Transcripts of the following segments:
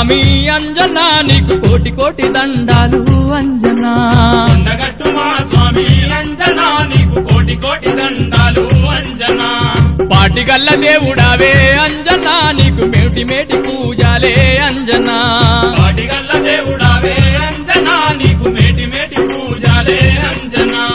స్వామి అంజనా నీకు కోటి కోటి దండాలు అంజనా కొండగట్టు మా స్వామి అంజనా నీకు కోటి కోటి దండాలు అంజనా పాటిగల్ల దేవుడావే అంజనా నీకు మేటి మేటి పూజాలే అంజనా పాటిగల్ల దేవుడావే అంజనా నీకు మేటి మేటి పూజాలే అంజనా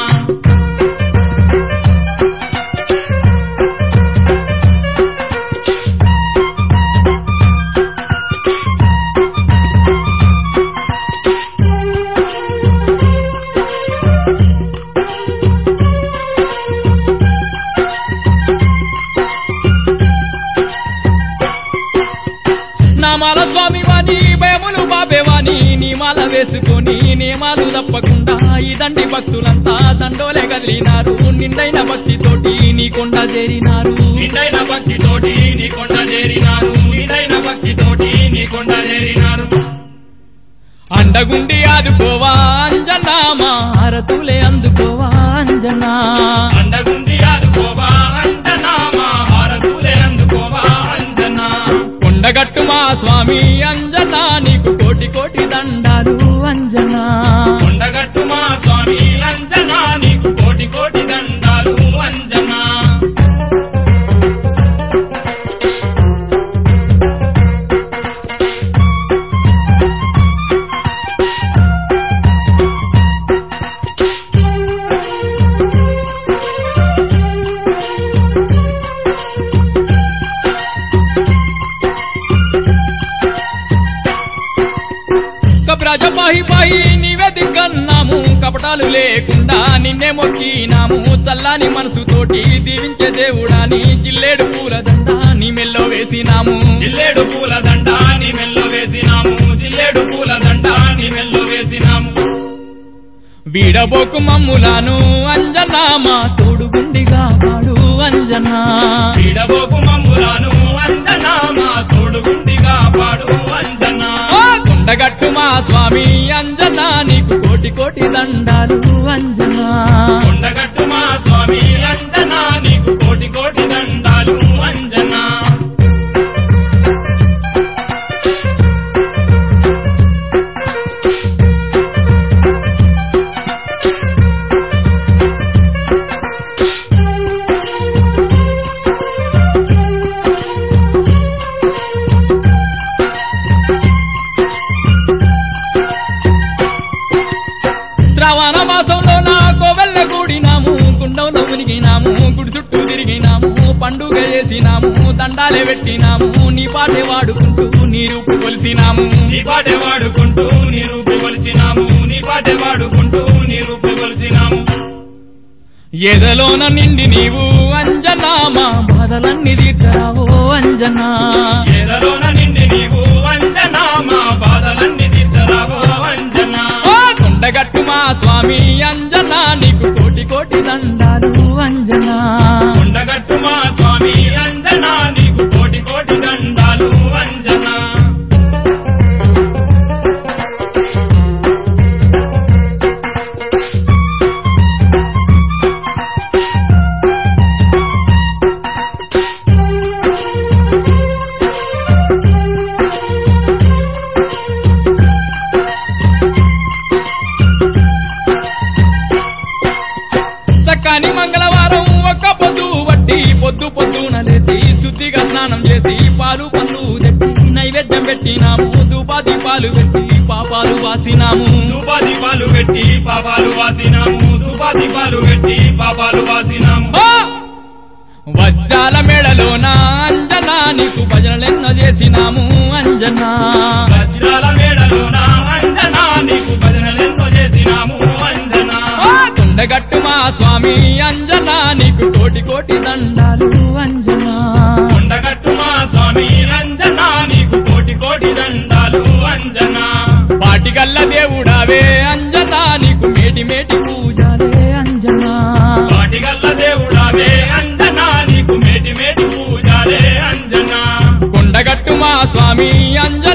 నామాల స్వామి వాణి భయములు బాబేవాణి నియమాల వేసుకొని నియమాలు తప్పకుండా ఈ దండి భక్తులంతా దండోలే కదిలినారు నిండైన భక్తితోటి నీ కొండ చేరినారు నిండైన భక్తితోటి నీ కొండ చేరినారు నిండైన భక్తితోటి నీ కొండ చేరినారు అండగుండి ఆదుకోవా అంజనా మా హారతులే అందుకోవా అంజనా అండగుండి ఆదుకోవా అంజనా మా హారతులే అందుకోవా అంజనా కొండగట్టు మా స్వామి అంజనా నీకు కోటి కోటి దండాలు అంజనా కొండగట్టు మా స్వామి అంజనా నీకు కోటి కోటి దండాలు అంజనా కబ్రాజపాహి పాహి నీవే దిగ్గన్నాము కపటాలు లేకుండా నిన్నే మొక్కినాము చల్లాని మనసుతోటి దీవించే దేవుడా నీ జిల్లేడు పూలదండ నీ మెల్లో వేసినాము జిల్లేడు పూలదండ నీ మెల్లో వేసినాము జిల్లేడు పూలదండ నీ మెల్లో వేసినాము వీడబోకు మమ్ములాను అంజనా మా తోడుగుండిగా పాడు అంజనా వీడబోకు మమ్ములాను అంజనా మా తోడుగుండిగా పాడు అంజనా కొండగట్టు మా స్వామి అంజనా నీకు కోటి కోటి దండాలు అంజనా కొండగట్టు మా స్వామి అంజనా నీకు కోటి కోటి దండాలు అంజనా శ్రావణ మాసంలో నా కోవెల్ల కూడినాము గుండంలో మునిగినాము గుడి చుట్టూ తిరిగినాము పండుగ చేసినాము దండాలే పెట్టినాము నీ పాటే వాడుకుంటూ నీ రూపు కొలిసినాము నీ పాటే వాడుకుంటూ నీ రూపు కొలిచినాము నీ పాటే వాడుకుంటూ నీ రూపు కొలిచినాము ఎదలోన నిండి నీవు అంజనా మా బాధలన్నీ తీర్చరావో అంజనా ఎదలోన నిండి నీవు అంజనా మా బాధలన్నీ తీర్చరావో అంజనా కొండగట్టు మా స్వామి అంజనా నీకు కోటి కోటి దండాలు అంజనా కొండగట్టు మా స్వామి అంజనా నీకు కోటి కోటి దండాలు అంజనా సకాని మంగళవారం ఒక్క పొద్దు వట్టి పొద్దు పొద్దున లేసి శుద్ధిగా స్నానం చేసి పాలు పండ్లు తెచ్చి నైవేద్యం పెట్టినాము ధూపాది పాలు పెట్టి పాపాలు వాసినాము ధూపాది పాలు పెట్టి పాపాలు వాసినాము ధూపాది పాలు పెట్టి పాపాలు వాసినాము వజ్రాల మేడలోన అంజనా నీకు భజనలెన్నో చేసినాము అంజనా వజ్రాల మేడలోన అంజనా నీకు భజనలెన్నో చేసినాము అంజనా కొండగట్టు మా స్వామి అంజనా నీకు కోటి కోటి దండాలు అంజనా కొండగట్టు మా స్వామి అంజనా నీకు కోటి కోటి దండాలు అంజనా పాటిగల్ల దేవుడావే అంజనా నీకు మేటి మేటి పూజాలే అంజనా పాటిగల్ల దేవుడావే అంజనా నీకు మేటి మేటి పూజాలే అంజనా కొండగట్టు మా స్వామి అంజనా